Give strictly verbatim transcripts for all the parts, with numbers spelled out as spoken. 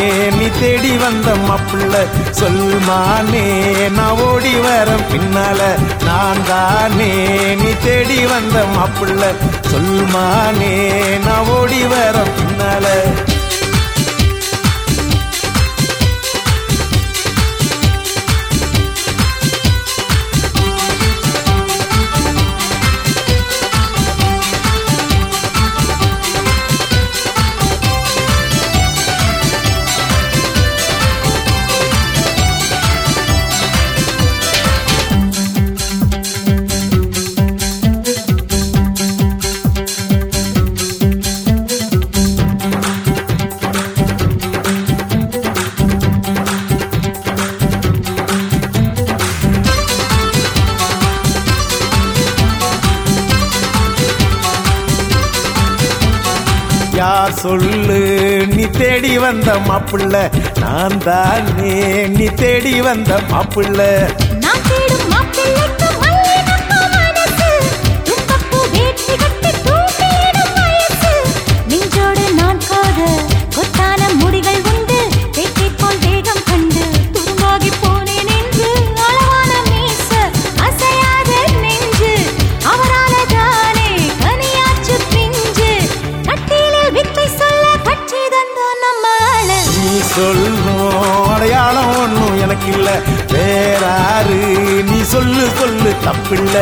நீ தேடி வந்த மாப்பிள்ள சொல்மானே நான் ஓடி வர பின்னால நான் தானே நீ தேடி வந்த மாப்பிள்ள சொல்மானே நான் ஓடி வர பின்னால யார் சொல்லு நீ தேடி வந்த மாப்பிள்ள நான் தானே நீ தேடி வந்த மாப்பிள்ள நான் தேடும் மாப்பிள்ளைக்கு மல்லிகைப்பூ மனசு தும்பப்பூ வேட்டி கட்டி தூக்கிடும் வயசு நெஞ்சோடு நான் காத கொத்தான முடிகள் உண்டு தேக்கை போல் தேகம் கண்டு துரும்பாகி போனேன் என்று அளவான மீச அசையாத நெஞ்சு அவரால தானே கனியாச்சு பிஞ்சு கட்டிலில் வித்தை சொல்ல கட்சி தந்தோம் நம்ம ஆளு நீ சொல்லும் அடையாளம் ஒன்றும் எனக்கு இல்ல வேறாரு நீ சொல்லு சொல்லு தப்பில்ல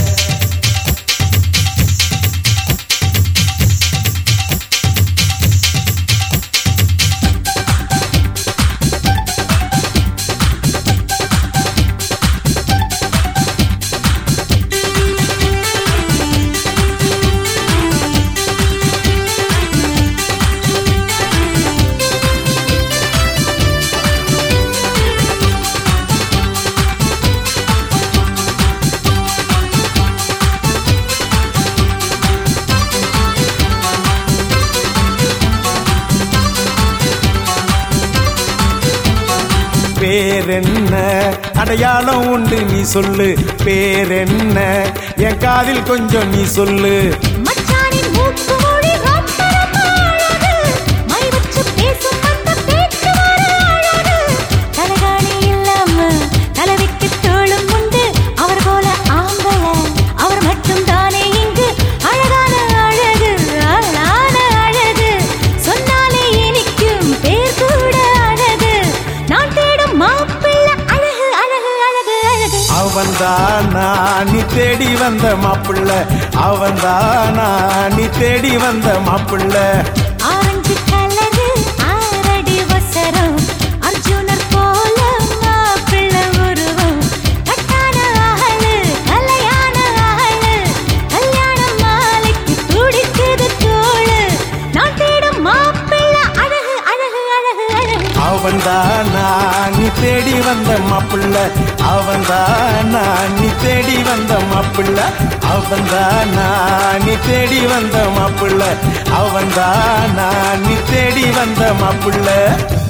பேரென்ன அடையாளம் உண்டு நீ சொல்லு பேரென்ன என் காதில் கொஞ்சம் நீ சொல்லு மச்சானின் மூக்கு மூடி ரொம்ப அழகு மை வச்சு பேசும் அந்த பேச்சு வர அழகு தலகாணி இல்லாம தலைவிக்கு தோளும் உண்டு அவர் போல ஆம்பள அவர் மட்டும் தானே இங்கு அழகான அழகு அழகான அழகு சொன்னாலே இனிக்கும் பேர் கூட அழகு நான் தேடும் மாப்பிள்ள அழகு அழகு அழகு அழகு அவன்தானா நீ தேடி வந்த மாப்பிள்ள அவன்தானா நீ தேடி வந்த மாப்பிள்ள ஆரஞ்சு கலரு ஆரடி வசரம் அர்ஜுனர் போல மாப்பிள்ள உருவம் கட்டான ஆளு கல்யாண ஆளு கல்யாண மாலைக்கு துடிக்குது தோளு நான் தேடும் மாப்பிள்ள அழகு அழகு அழகு அழகு அவன்தானா நீ தேடி வந்த மாப்பிள்ள அவன்தானா நீ தேடி வந்த மாப்பிள்ள அவன்தானா நீ தேடி வந்த மாப்பிள்ள அவன்தானா நீ தேடி வந்த மாப்பிள்ள